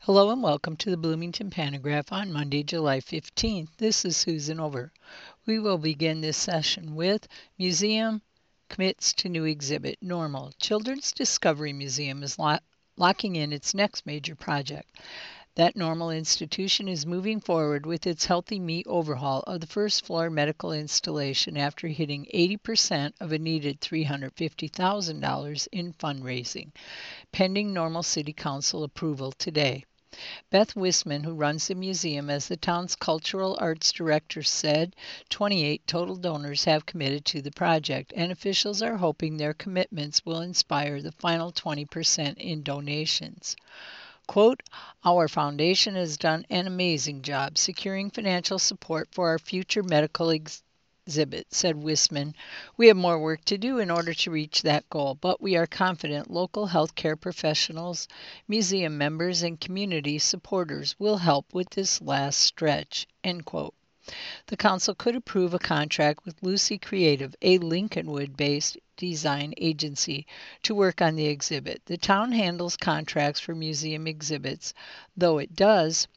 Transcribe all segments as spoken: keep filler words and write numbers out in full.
Hello and welcome to the Bloomington Panagraph on Monday, July fifteenth. This is Susan Over. We will begin this session with Museum Commits to New Exhibit. Normal. Children's Discovery Museum is lo- locking in its next major project. That Normal institution is moving forward with its Healthy Me overhaul of the first floor medical installation after hitting eighty percent of a needed three hundred fifty thousand dollars in fundraising, pending Normal City Council approval today. Beth Wisman, who runs the museum as the town's cultural arts director, said twenty-eight total donors have committed to the project, and officials are hoping their commitments will inspire the final twenty percent in donations. Quote, "Our foundation has done an amazing job securing financial support for our future medical ex- exhibit," said Wisman. "We have more work to do in order to reach that goal, but we are confident local healthcare professionals, museum members, and community supporters will help with this last stretch." End quote. The council could approve a contract with Lucy Creative, a Lincolnwood-based design agency, to work on the exhibit. The town handles contracts for museum exhibits, though it does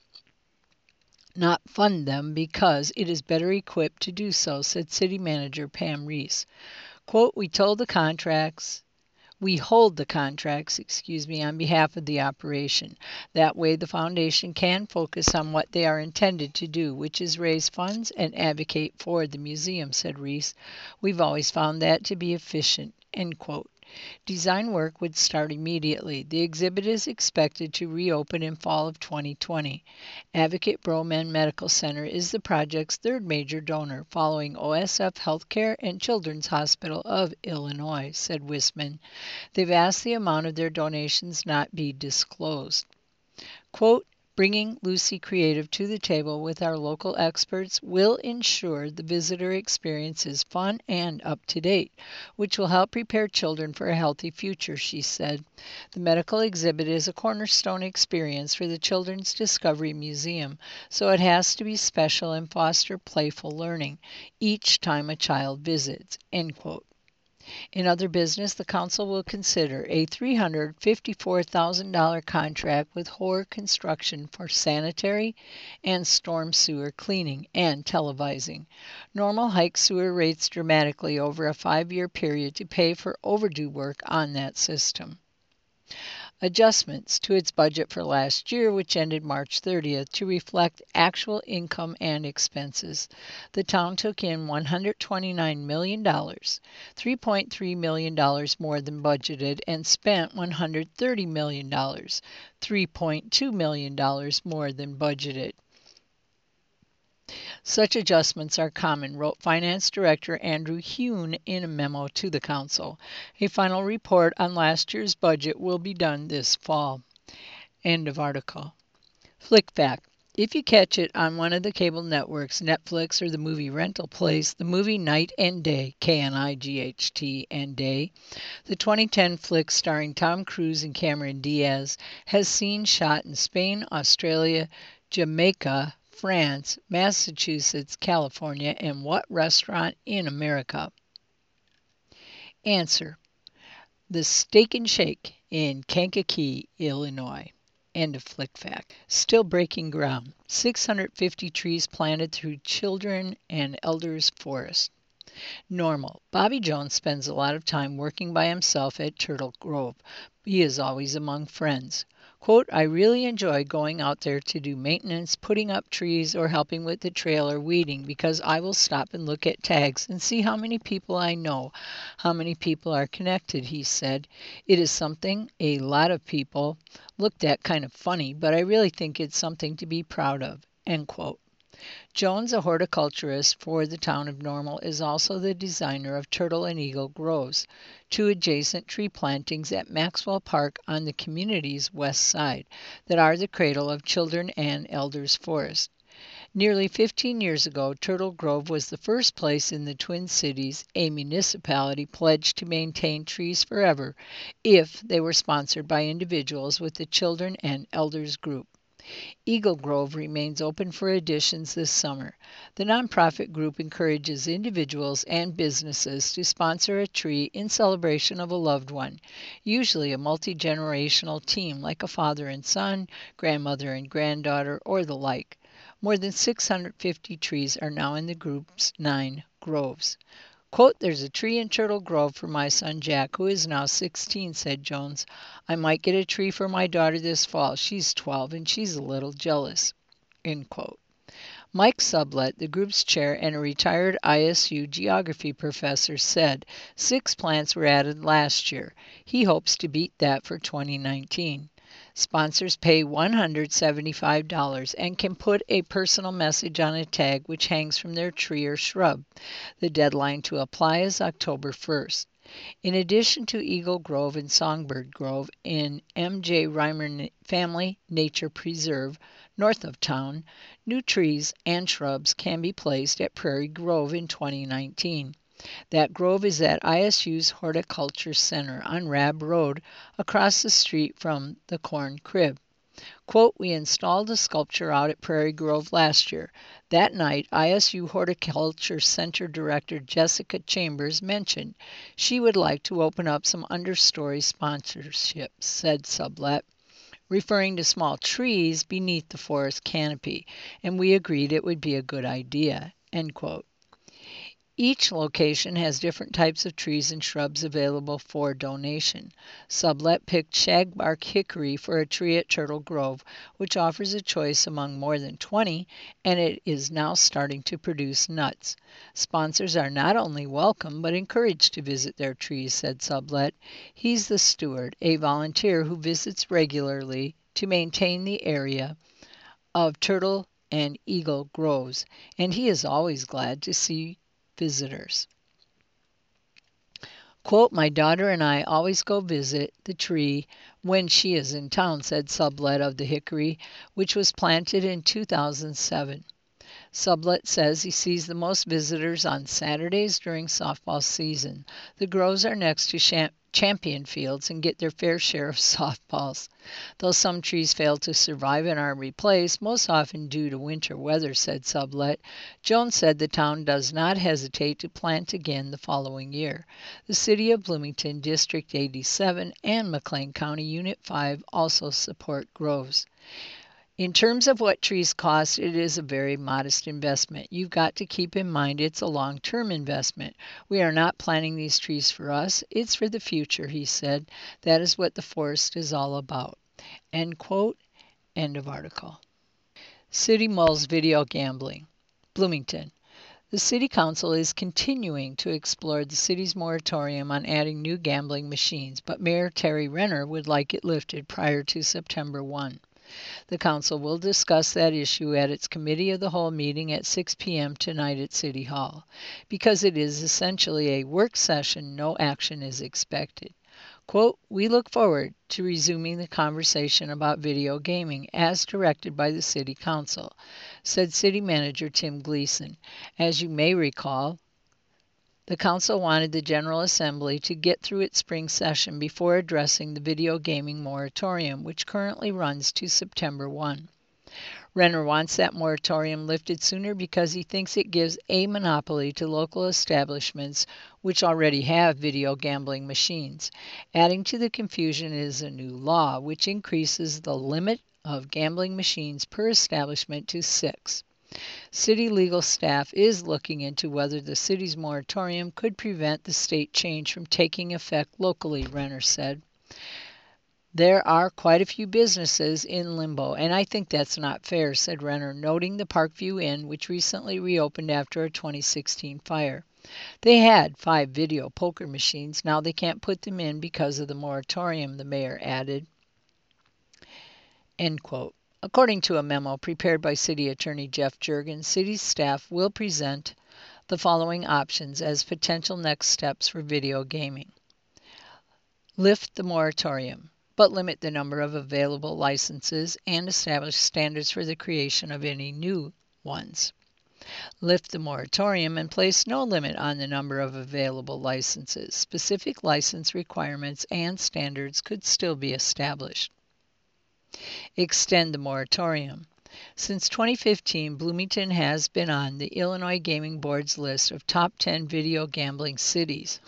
not fund them because it is better equipped to do so, said City Manager Pam Reese. Quote, "We told the contracts We hold the contracts, excuse me, on behalf of the operation. That way the foundation can focus on what they are intended to do, which is raise funds and advocate for the museum," said Reese. "We've always found that to be efficient." End quote. Design work would start immediately. The exhibit is expected to reopen in fall of twenty twenty. Advocate Broman Medical Center is the project's third major donor, following O S F Healthcare and Children's Hospital of Illinois, said Wisman. They've asked the amount of their donations not be disclosed. Quote, "Bringing Lucy Creative to the table with our local experts will ensure the visitor experience is fun and up to date, which will help prepare children for a healthy future," she said. The medical exhibit is a cornerstone experience for the Children's Discovery Museum, so it has to be special and foster playful learning each time a child visits. End quote. In other business, the council will consider a three hundred fifty-four thousand dollars contract with Hoare Construction for sanitary and storm sewer cleaning and televising. Normal hiked sewer rates dramatically over a five-year period to pay for overdue work on that system. Adjustments to its budget for last year, which ended March thirtieth, to reflect actual income and expenses. The town took in one hundred twenty-nine million dollars, three point three million dollars more than budgeted, and spent one hundred thirty million dollars, three point two million dollars more than budgeted. Such adjustments are common, wrote Finance Director Andrew Hune in a memo to the council. A final report on last year's budget will be done this fall. End of article. Flick Fact. If you catch it on one of the cable networks, Netflix or the movie rental place, the movie Night and Day, K N I G H T and Day, the twenty ten flick starring Tom Cruise and Cameron Diaz, has scenes shot in Spain, Australia, Jamaica, France, Massachusetts, California, and what restaurant in America? Answer. The Steak and Shake in Kankakee, Illinois. End of Flick Fact. Still breaking ground. six hundred fifty trees planted through Children and Elders Forest. Normal. Bobby Jones spends a lot of time working by himself at Turtle Grove. He is always among friends. Quote, "I really enjoy going out there to do maintenance, putting up trees, or helping with the trail or weeding, because I will stop and look at tags and see how many people I know, how many people are connected," he said. "It is something a lot of people looked at kind of funny, but I really think it's something to be proud of." End quote. Jones, a horticulturist for the town of Normal, is also the designer of Turtle and Eagle Groves, two adjacent tree plantings at Maxwell Park on the community's west side that are the cradle of Children and Elders Forest. Nearly fifteen years ago, Turtle Grove was the first place in the Twin Cities a municipality pledged to maintain trees forever if they were sponsored by individuals with the Children and Elders group. Eagle Grove remains open for additions this summer. The nonprofit group encourages individuals and businesses to sponsor a tree in celebration of a loved one, usually a multi-generational team like a father and son, grandmother and granddaughter, or the like. More than six hundred fifty trees are now in the group's nine groves. Quote, "There's a tree in Turtle Grove for my son Jack, who is now sixteen, said Jones. I might get a tree for my daughter this fall. She's twelve and she's a little jealous." End quote. Mike Sublett, the group's chair and a retired I S U geography professor, said six plants were added last year. He hopes to beat that for twenty nineteen. Sponsors pay one hundred seventy-five dollars and can put a personal message on a tag which hangs from their tree or shrub. The deadline to apply is October first. In addition to Eagle Grove and Songbird Grove in M J Reimer Family Nature Preserve, north of town, new trees and shrubs can be placed at Prairie Grove in twenty nineteen. That grove is at I S U's Horticulture Center on Rab Road, across the street from the Corn Crib. Quote, "We installed a sculpture out at Prairie Grove last year. That night, I S U Horticulture Center Director Jessica Chambers mentioned she would like to open up some understory sponsorships," said Sublett, referring to small trees beneath the forest canopy, and we agreed it would be a good idea. End quote. Each location has different types of trees and shrubs available for donation. Sublett picked shagbark hickory for a tree at Turtle Grove, which offers a choice among more than twenty, and it is now starting to produce nuts. Sponsors are not only welcome but encouraged to visit their trees, said Sublett. He's the steward, a volunteer who visits regularly to maintain the area of Turtle and Eagle Groves, and he is always glad to see visitors. Quote, "My daughter and I always go visit the tree when she is in town," said Sublett of the hickory, which was planted in two thousand seven. Sublett says he sees the most visitors on Saturdays during softball season. The groves are next to Champ champion fields and get their fair share of softballs. Though some trees fail to survive and are replaced, most often due to winter weather, said Sublett. Jones said the town does not hesitate to plant again the following year. The City of Bloomington, District eighty-seven, and McLean County Unit five also support groves. In terms of what trees cost, it is a very modest investment. You've got to keep in mind it's a long-term investment. We are not planting these trees for us. It's for the future, he said. That is what the forest is all about. End quote. End of article. City mulls video gambling. Bloomington. The City Council is continuing to explore the city's moratorium on adding new gambling machines, but Mayor Terry Renner would like it lifted prior to September first. The Council will discuss that issue at its Committee of the Whole meeting at six p m tonight at City Hall. Because it is essentially a work session, no action is expected. Quote, "We look forward to resuming the conversation about video gaming as directed by the City Council," said City Manager Tim Gleason. As you may recall, the Council wanted the General Assembly to get through its spring session before addressing the video gaming moratorium, which currently runs to September first. Renner wants that moratorium lifted sooner because he thinks it gives a monopoly to local establishments which already have video gambling machines. Adding to the confusion is a new law which increases the limit of gambling machines per establishment to six. City legal staff is looking into whether the city's moratorium could prevent the state change from taking effect locally, Renner said. "There are quite a few businesses in limbo, and I think that's not fair," said Renner, noting the Parkview Inn, which recently reopened after a twenty sixteen fire. "They had five video poker machines. Now they can't put them in because of the moratorium," the mayor added. End quote. According to a memo prepared by City Attorney Jeff Jurgen, city staff will present the following options as potential next steps for video gaming. Lift the moratorium, but limit the number of available licenses and establish standards for the creation of any new ones. Lift the moratorium and place no limit on the number of available licenses. Specific license requirements and standards could still be established. extend the moratorium. Since twenty fifteen, Bloomington has been on the Illinois Gaming Board's list of top ten video gambling cities.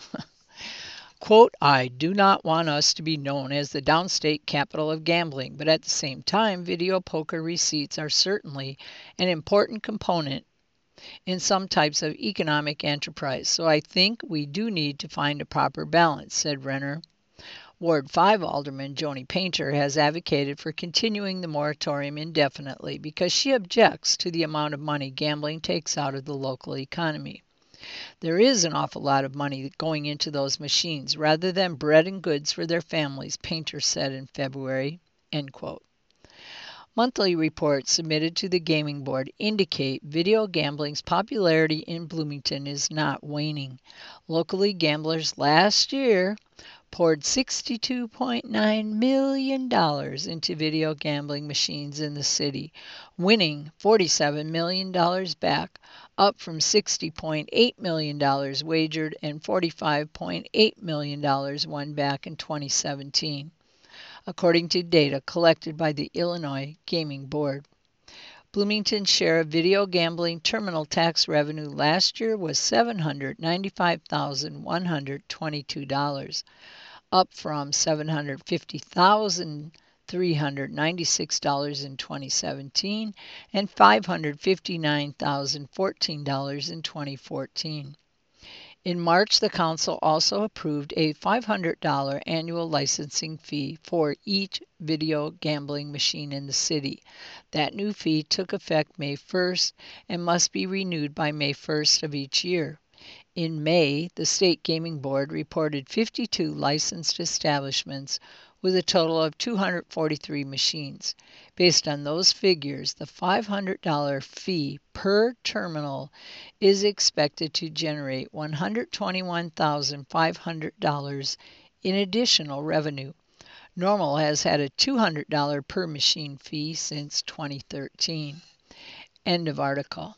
Quote, I do not want us to be known as the downstate capital of gambling, but at the same time, video poker receipts are certainly an important component in some types of economic enterprise, so I think we do need to find a proper balance, said Renner. Ward five Alderman Joni Painter has advocated for continuing the moratorium indefinitely because she objects to the amount of money gambling takes out of the local economy. There is an awful lot of money going into those machines rather than bread and goods for their families, Painter said in February. End quote. Monthly reports submitted to the Gaming Board indicate video gambling's popularity in Bloomington is not waning. Locally, gamblers last year poured sixty-two point nine million dollars into video gambling machines in the city, winning forty-seven million dollars back, up from sixty point eight million dollars wagered and forty-five point eight million dollars won back in twenty seventeen, according to data collected by the Illinois Gaming Board. Bloomington's share of video gambling terminal tax revenue last year was seven hundred ninety-five thousand one hundred twenty-two dollars, up from seven hundred fifty thousand three hundred ninety-six dollars in twenty seventeen and five hundred fifty-nine thousand fourteen dollars in twenty fourteen. In March, the council also approved a five hundred dollars annual licensing fee for each video gambling machine in the city. That new fee took effect May first and must be renewed by May first of each year. In May, the State Gaming Board reported fifty-two licensed establishments with a total of two hundred forty-three machines. Based on those figures, the five hundred dollars fee per terminal is expected to generate one hundred twenty-one thousand five hundred dollars in additional revenue. Normal has had a two hundred dollars per machine fee since twenty thirteen. End of article.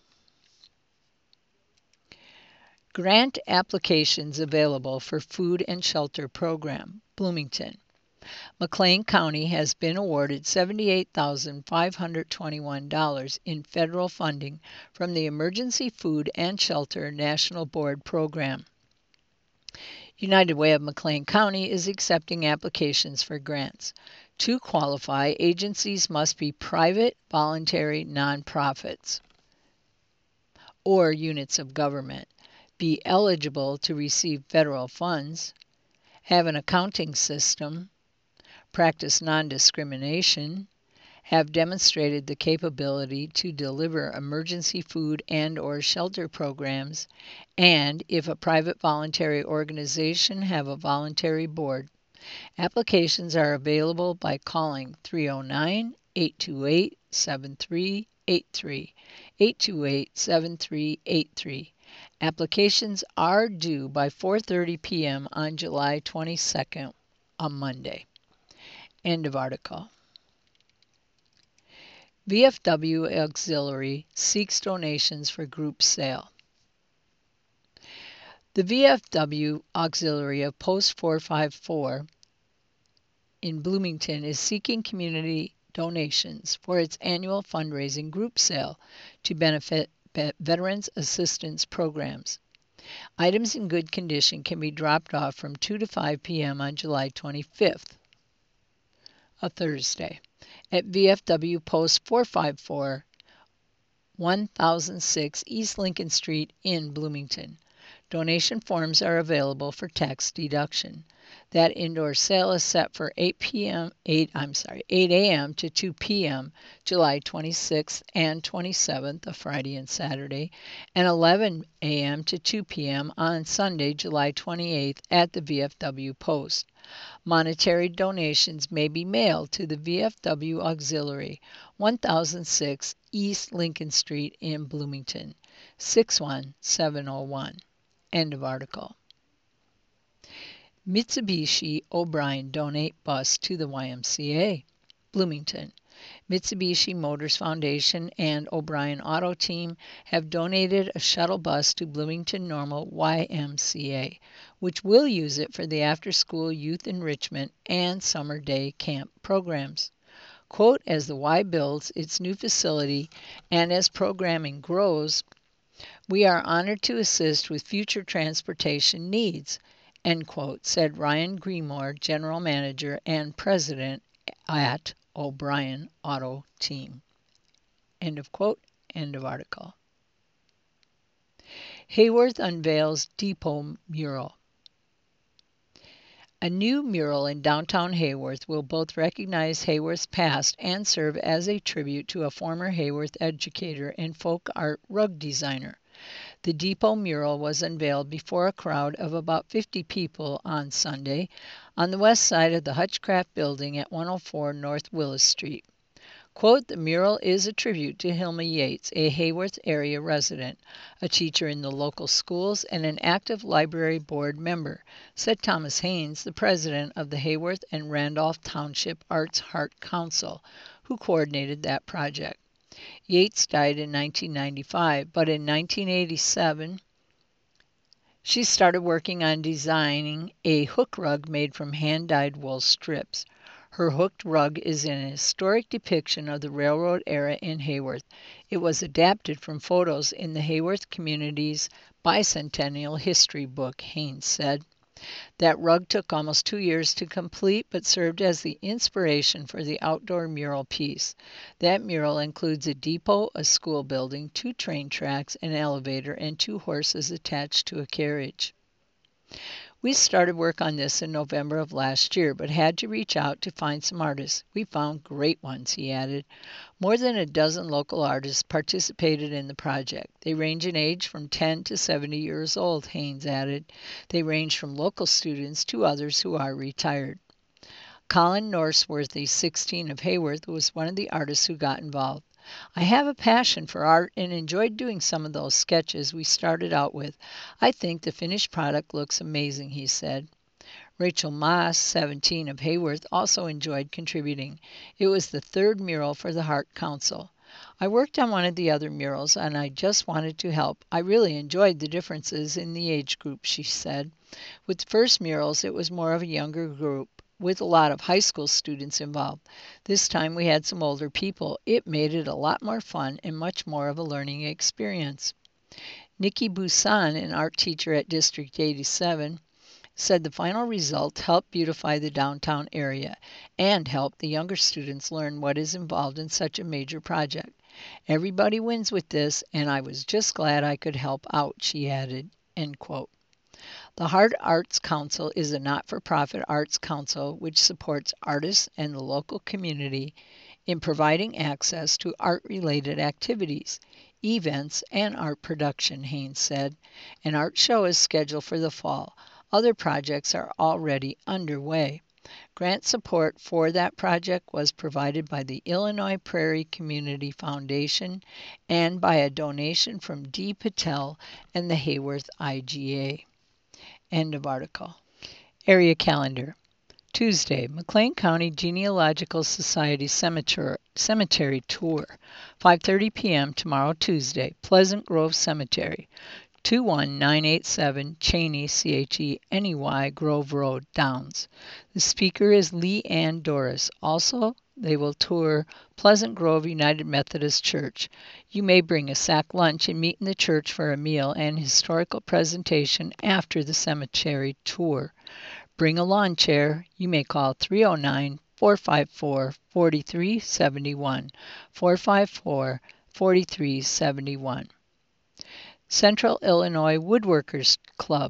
Grant applications available for food and shelter program, Bloomington. McLean County has been awarded seventy-eight thousand five hundred twenty-one dollars in federal funding from the Emergency Food and Shelter National Board program. United Way of McLean County is accepting applications for grants. To qualify, agencies must be private, voluntary nonprofits or units of government, be eligible to receive federal funds, have an accounting system, practice non-discrimination, have demonstrated the capability to deliver emergency food and or shelter programs, and if a private voluntary organization, have a voluntary board. Applications are available by calling three oh nine, eight two eight, seven three eight three, eight two eight, seven three eight three. Applications are due by four thirty p.m. on July twenty-second, a Monday. End of article. V F W Auxiliary seeks donations for group sale. The V F W Auxiliary of Post four five four in Bloomington is seeking community donations for its annual fundraising group sale to benefit Veterans Assistance Programs. Items in good condition can be dropped off from two to five p.m. on July twenty-fifth, a Thursday, at V F W Post four five four, one thousand six East Lincoln Street in Bloomington. Donation forms are available for tax deduction. That indoor sale is set for eight p.m. eight I'm sorry, eight a.m. to two p.m. July twenty-sixth and twenty-seventh, a Friday and Saturday, and eleven a.m. to two p.m. on Sunday, July twenty-eighth at the V F W Post. Monetary donations may be mailed to the V F W Auxiliary, one thousand six East Lincoln Street in Bloomington, six one seven oh one. End of article. Mitsubishi O'Brien donate bus to the Y M C A. Bloomington. Mitsubishi Motors Foundation and O'Brien Auto Team have donated a shuttle bus to Bloomington Normal Y M C A, which will use it for the after-school youth enrichment and summer day camp programs. Quote, as the Y builds its new facility and as programming grows, we are honored to assist with future transportation needs, end quote, said Ryan Greenmore, General Manager and President at O'Brien Auto Team. End of quote, end of article. Hayworth unveils Depot mural. A new mural in downtown Hayworth will both recognize Hayworth's past and serve as a tribute to a former Hayworth educator and folk art rug designer. The Depot mural was unveiled before a crowd of about fifty people on Sunday on the west side of the Hutchcraft Building at one oh four North Willis Street. Quote, the mural is a tribute to Hilma Yates, a Hayworth area resident, a teacher in the local schools, and an active library board member, said Thomas Haynes, the president of the Hayworth and Randolph Township Arts Heart Council, who coordinated that project. Yates died in nineteen ninety-five, but in nineteen eighty-seven, she started working on designing a hook rug made from hand-dyed wool strips. Her hooked rug is an historic depiction of the railroad era in Hayworth. It was adapted from photos in the Hayworth community's bicentennial history book, Haynes said. That rug took almost two years to complete, but served as the inspiration for the outdoor mural piece. That mural includes a depot, a school building, two train tracks, an elevator, and two horses attached to a carriage. We started work on this in November of last year, but had to reach out to find some artists. We found great ones, he added. More than a dozen local artists participated in the project. They range in age from ten to seventy years old, Haynes added. They range from local students to others who are retired. Colin Norseworthy, sixteen, of Hayworth, was one of the artists who got involved. I have a passion for art and enjoyed doing some of those sketches we started out with. I think the finished product looks amazing, he said. Rachel Moss, seventeen, of Hayworth, also enjoyed contributing. It was the third mural for the Heart Council. I worked on one of the other murals and I just wanted to help. I really enjoyed the differences in the age group, she said. With the first murals, it was more of a younger group, with a lot of high school students involved. This time we had some older people. It made it a lot more fun and much more of a learning experience. Nikki Busan, an art teacher at District eighty-seven, said the final result helped beautify the downtown area and help the younger students learn what is involved in such a major project. Everybody wins with this, and I was just glad I could help out, she added, end quote. The Heart Arts Council is a not-for-profit arts council which supports artists and the local community in providing access to art-related activities, events, and art production, Haynes said. An art show is scheduled for the fall. Other projects are already underway. Grant support for that project was provided by the Illinois Prairie Community Foundation and by a donation from Dee Patel and the Hayworth I G A. End of article. Area calendar. Tuesday, McLean County Genealogical Society Cemetery, Cemetery Tour. five thirty p.m. tomorrow, Tuesday, Pleasant Grove Cemetery. two one nine eight seven Cheney, C H E N E Y, Grove Road, Downs. The speaker is Lee Ann Doris. Also, they will tour Pleasant Grove United Methodist Church. You may bring a sack lunch and meet in the church for a meal and historical presentation after the cemetery tour. Bring a lawn chair. You may call three oh nine, four five four, four three seven one, four five four, four three seven one. Central Illinois Woodworkers Club,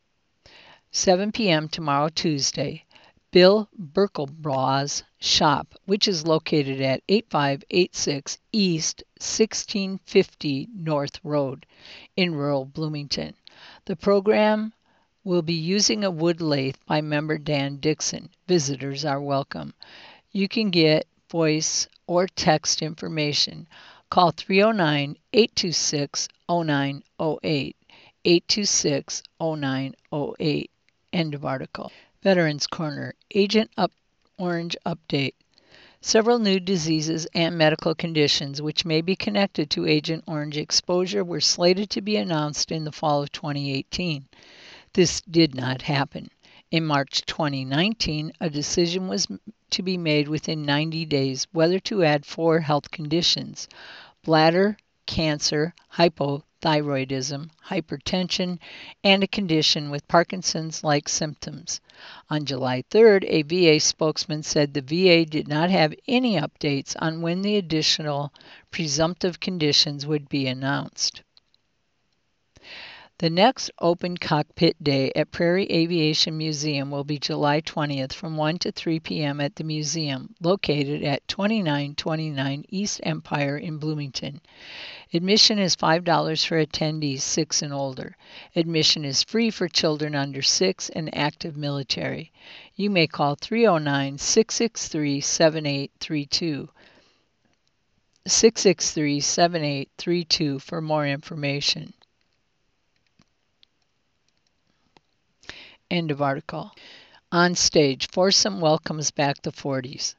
seven p.m. tomorrow, Tuesday. Bill Berkelbraw's shop, which is located at eighty-five eighty-six East sixteen fifty North Road in rural Bloomington. The program will be using a wood lathe by member Dan Dixon. Visitors are welcome. You can get voice or text information. Call three oh nine, eight two six, oh nine oh eight, eight two six, oh nine oh eight. End of article. Veterans Corner, Agent Up Orange update. Several new diseases and medical conditions which may be connected to Agent Orange exposure were slated to be announced in the fall of twenty eighteen. This did not happen. In March twenty nineteen, a decision was to be made within ninety days whether to add four health conditions: bladder cancer, hypothyroidism, hypertension, and a condition with Parkinson's-like symptoms. On July third, a V A spokesman said the V A did not have any updates on when the additional presumptive conditions would be announced. The next Open Cockpit Day at Prairie Aviation Museum will be July twentieth from one to three p m at the museum, located at twenty-nine twenty-nine East Empire in Bloomington. Admission is five dollars for attendees six and older. Admission is free for children under six and active military. You may call three oh nine, six six three, seven eight three two. six six three, seven eight three two for more information. End of article. On stage, Foursome welcomes back the forties.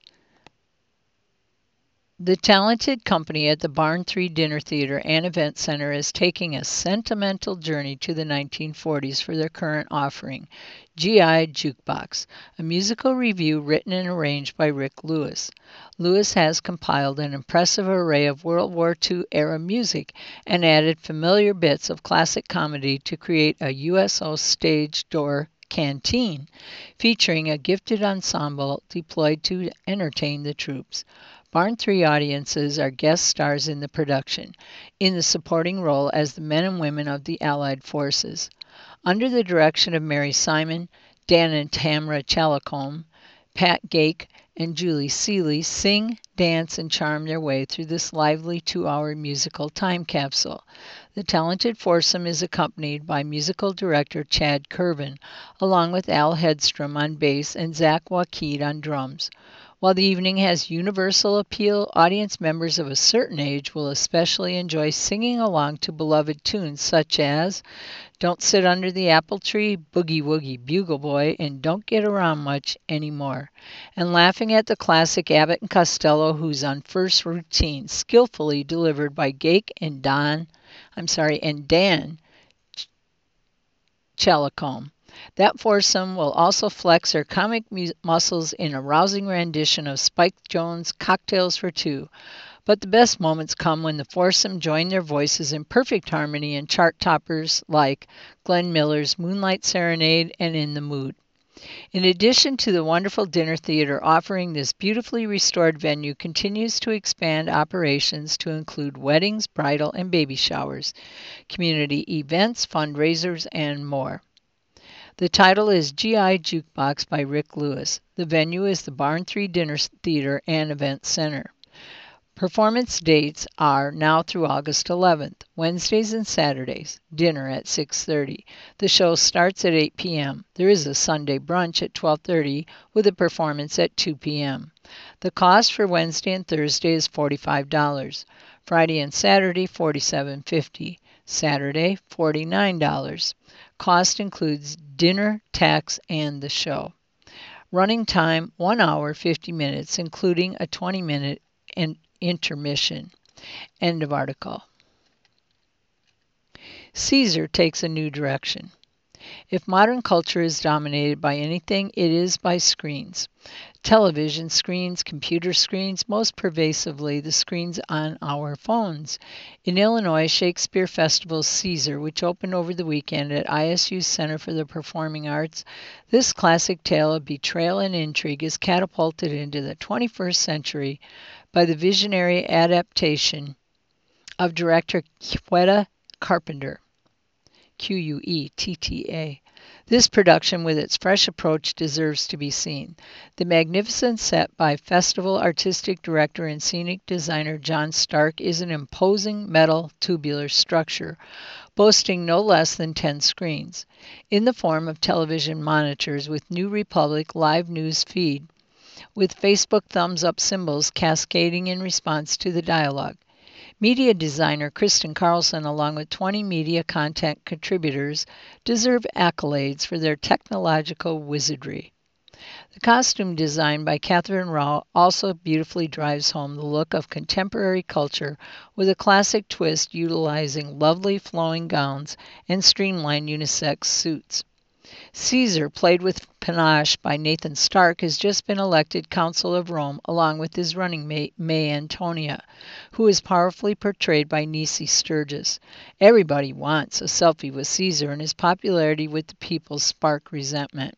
The talented company at the Barn three Dinner Theater and Event Center is taking a sentimental journey to the nineteen forties for their current offering, G I Jukebox, a musical revue written and arranged by Rick Lewis. Lewis has compiled an impressive array of World War Two era music and added familiar bits of classic comedy to create a U S O stage door canteen, featuring a gifted ensemble deployed to entertain the troops. Barn three audiences are guest stars in the production, in the supporting role as the men and women of the Allied forces. Under the direction of Mary Simon, Dan and Tamra Chalacombe, Pat Gake, and Julie Seeley sing, dance, and charm their way through this lively two-hour musical time capsule. The talented foursome is accompanied by musical director Chad Curvin, along with Al Hedstrom on bass and Zach Wakeed on drums. While the evening has universal appeal, audience members of a certain age will especially enjoy singing along to beloved tunes such as Don't Sit Under the Apple Tree, Boogie Woogie Bugle Boy, and Don't Get Around Much Anymore, and laughing at the classic Abbott and Costello Who's on First routine, skillfully delivered by Gake and Don, I'm sorry, and Dan Chalacombe. That foursome will also flex their comic mu- muscles in a rousing rendition of Spike Jones' Cocktails for Two. But the best moments come when the foursome join their voices in perfect harmony in chart toppers like Glenn Miller's Moonlight Serenade and In the Mood. In addition to the wonderful dinner theater offering, this beautifully restored venue continues to expand operations to include weddings, bridal, and baby showers, community events, fundraisers, and more. The title is G I Jukebox by Rick Lewis. The venue is the Barn three Dinner Theater and Event Center. Performance dates are now through August eleventh, Wednesdays and Saturdays, dinner at six thirty. The show starts at eight p m There is a Sunday brunch at twelve thirty with a performance at two p m The cost for Wednesday and Thursday is forty-five dollars. Friday and Saturday, forty-seven fifty. Saturday, forty-nine dollars. Cost includes dinner, tax, and the show. Running time, one hour, fifty minutes, including a twenty minute in- intermission. End of article. Caesar takes a new direction. If modern culture is dominated by anything, it is by screens. Television screens, computer screens, most pervasively the screens on our phones. In Illinois, Shakespeare Festival's Caesar, which opened over the weekend at I S U's Center for the Performing Arts, this classic tale of betrayal and intrigue is catapulted into the twenty-first century by the visionary adaptation of director Quetta Carpenter. Q U E T T A. This production, with its fresh approach, deserves to be seen. The magnificent set by festival artistic director and scenic designer John Stark is an imposing metal tubular structure, boasting no less than ten screens, in the form of television monitors with New Republic live news feed, with Facebook thumbs-up symbols cascading in response to the dialogue. Media designer Kristen Carlson, along with twenty media content contributors, deserve accolades for their technological wizardry. The costume design by Catherine Rao also beautifully drives home the look of contemporary culture with a classic twist utilizing lovely flowing gowns and streamlined unisex suits. Caesar, played with panache by Nathan Stark, has just been elected Consul of Rome along with his running mate May Antonia, who is powerfully portrayed by Nisi Sturgis. Everybody wants a selfie with Caesar, and his popularity with the people spark resentment.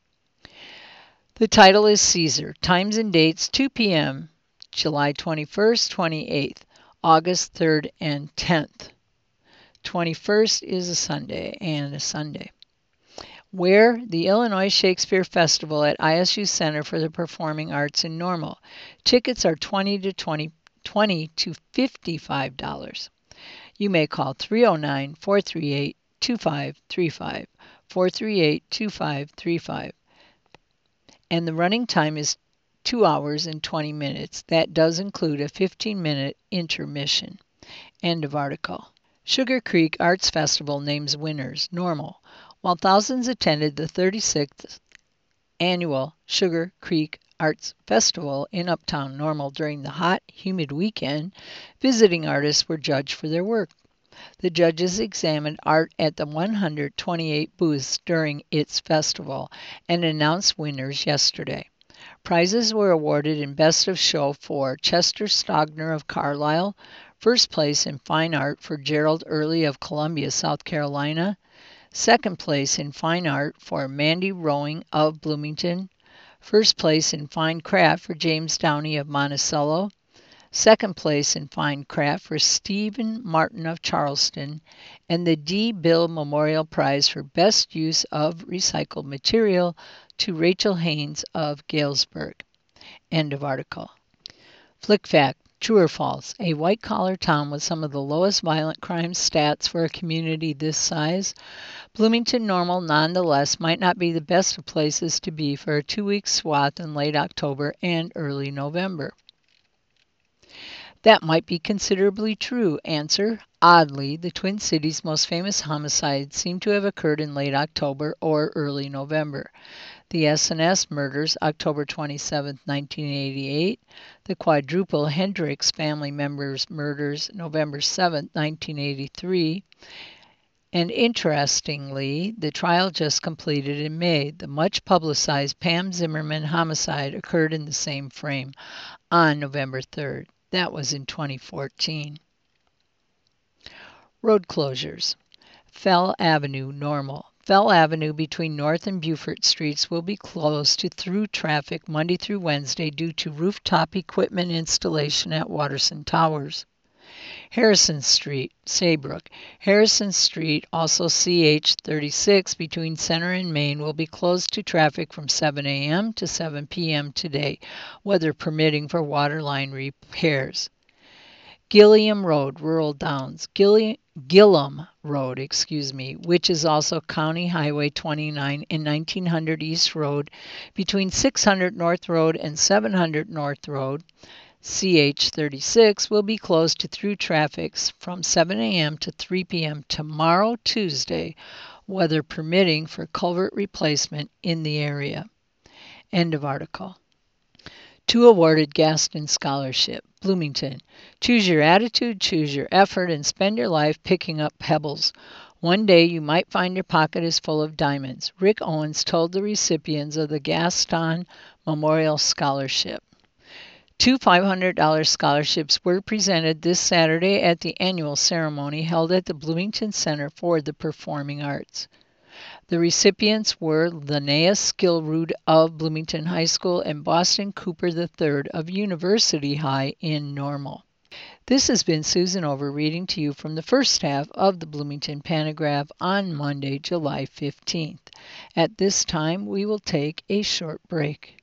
The title is Caesar. Times and dates two p m July twenty-first, twenty-eighth, August third, and tenth. twenty-first is a Sunday and a Sunday. Where? The Illinois Shakespeare Festival at I S U Center for the Performing Arts in Normal. Tickets are twenty to twenty, twenty to fifty-five dollars. You may call three oh nine, four three eight, two five three five, four three eight, two five three five. And the running time is two hours and twenty minutes. That does include a fifteen minute intermission. End of article. Sugar Creek Arts Festival names winners. Normal. While thousands attended the thirty-sixth annual Sugar Creek Arts Festival in Uptown Normal during the hot, humid weekend, visiting artists were judged for their work. The judges examined art at the one hundred twenty-eight booths during its festival and announced winners yesterday. Prizes were awarded in Best of Show for Chester Stogner of Carlisle, first place in Fine Art for Gerald Early of Columbia, South Carolina, second place in Fine Art for Mandy Rowing of Bloomington, first place in Fine Craft for James Downey of Monticello, second place in Fine Craft for Stephen Martin of Charleston, and the D. Bill Memorial Prize for Best Use of Recycled Material to Rachel Haynes of Galesburg. End of article. Flick Fact. True or false? A white-collar town with some of the lowest violent crime stats for a community this size, Bloomington Normal nonetheless might not be the best of places to be for a two-week swath in late October and early November. That might be considerably true. Answer. Oddly, the Twin Cities' most famous homicides seem to have occurred in late October or early November. The S and S murders, October twenty-seventh, nineteen eighty-eight. The quadruple Hendricks family members' murders, November seventh, nineteen eighty-three. And interestingly, the trial just completed in May. The much-publicized Pam Zimmerman homicide occurred in the same frame on November third. That was in twenty fourteen. Road closures. Fell Avenue, Normal. Fell Avenue between North and Beaufort Streets will be closed to through traffic Monday through Wednesday due to rooftop equipment installation at Watterson Towers. Harrison Street, Saybrook. Harrison Street, also C H thirty-six, between Center and Main, will be closed to traffic from seven a m to seven p m today, weather permitting for waterline repairs. Gilliam Road, Rural Downs. Gilliam, Gillum Road, excuse me, which is also County Highway twenty-nine and nineteen hundred East Road, between six hundred North Road and seven hundred North Road, C H thirty-six, will be closed to through traffic from seven a m to three p m tomorrow, Tuesday, weather permitting for culvert replacement in the area. End of article. Two awarded Gaston Scholarship. Bloomington. Choose your attitude, choose your effort, and spend your life picking up pebbles. One day you might find your pocket is full of diamonds. Rick Owens told the recipients of the Gaston Memorial Scholarship. Two five hundred dollar scholarships were presented this Saturday at the annual ceremony held at the Bloomington Center for the Performing Arts. The recipients were Linnea Skillroot of Bloomington High School and Boston Cooper the third of University High in Normal. This has been Susan Over reading to you from the first half of the Bloomington Panagraph on Monday, July fifteenth. At this time, we will take a short break.